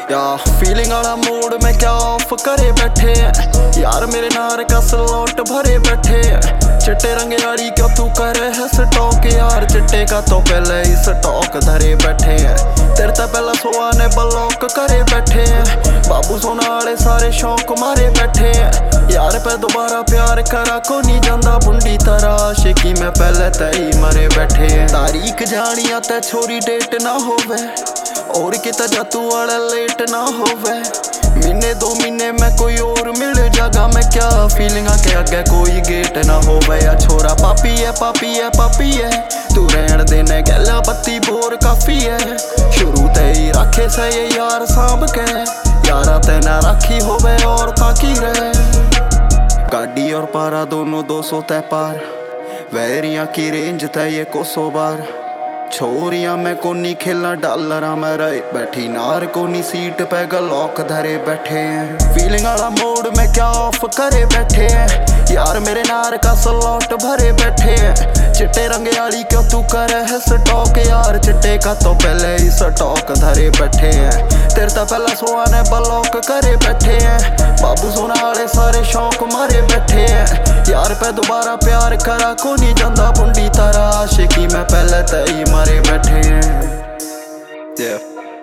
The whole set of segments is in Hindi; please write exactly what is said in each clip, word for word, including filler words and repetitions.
या फीलिंग वाला मूड में क्या ऑफ करे बैठे हैं यार, मेरे नार का स्लॉट भरे बैठे हैं। चिट्टे रंग यारी क्यों तू करे है स्टॉक यार, चिट्टे का तो पहले ही स्टॉक धरे बैठे हैं। तेरे तो पहला सोआ ने ब्लॉक करे बैठे हैं, बाबू सोना वाले सारे शौक मारे बैठे हैं यार। पे दोबारा प्यार करा को नहीं जांदा बुंडी तरह, आशिकी में पहले तई मरे बैठे हैं। तारीख जानिया ते छोरी डेट ना होवे, और किता जातू वाला लेट ना होवे। महीने दो महीने में कोई और मिल जागा मैं क्या, फीलिंग के आगे कोई गेट ना होवे। या छोरा पापी है पापी है पापी है, तू रहन देने गैला बत्ती बोर काफी है। शुरू ते ही रखे से ये यार सांभ के, यारा ते ना राखी होवे और ताकी रहे। गाड़ी और पारा दोनों दो सौ तय पार, वैरियां की रेंज तय ये कोसो बार। छोरियां में कोनी खेलना डॉलरा में रहे बैठी, नार कोनी सीट पे गलौक धरे बैठे हैं। फीलिंग वाला मूड में क्या ऑफ करे बैठे हैं यार, मेरे नार का स्लॉट भरे बैठे हैं। चिट्टे रंग वाली क्यों तू करे है स्टॉक यार, चिट्टे का तो पहले ही स्टॉक धरे बैठे हैं। तेरे तो पहला सोआ ने ब्लॉक करे बैठे हैं, बाबू सोना वाले सारे शौक मारे बैठे हैं यार। पे दोबारा प्यार करा को नहीं जांदा बुंडी तरह, आशिकी में पहले तई मरे बैठे हैं। yeah.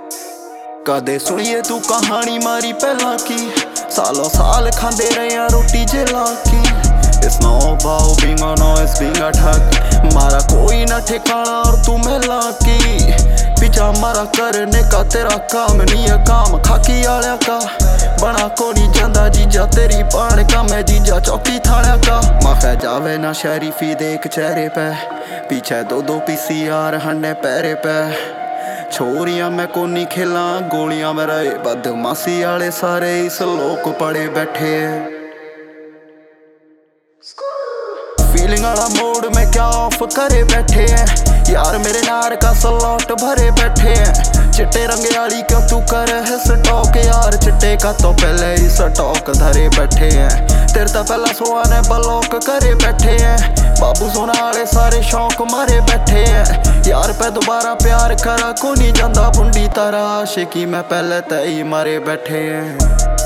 कदे सुनिए तू कहानी मारी पहला की, सालों साल खांदे रहे रोटी जेला की। It's not about being or no, it's being a ठग। मारा कोई ना ठिकाना और तू मेला की, पीछा मारा करने का तेरा काम नहीं है, काम खाकी आलिया का बना को नहीं जांदा जीजा। तेरी पान का मैं जीजा चौकी थाड़ा का, माखा जावे ना शरीफी देख चेहरे पे, पीछे दो दो पीसी यार हंडे पैरे पे। छोरियां में कोनी खेला गोलियां में रहे, बदमाशी आले सारे इस लोक पड़े बैठे। फीलिंग वाला मूड में क्या ऑफ करे बैठे हैं यार, मेरे नार का स्लॉट भरे बैठे हैं। चिट्टे रंग वाली क्यों तू करे है स्टॉक यार, चिट्टे का तो पहले ही स्टॉक धरे बैठे हैं। तेरे तो पहला सोआ ने ब्लॉक करे बैठे हैं, बाबू सोना वाले सारे शौक मारे बैठे हैं यार। पे दोबारा प्यार करा को नहीं जांदा बुंडी तरह, आशिकी में पहले तई मरे बैठे हैं।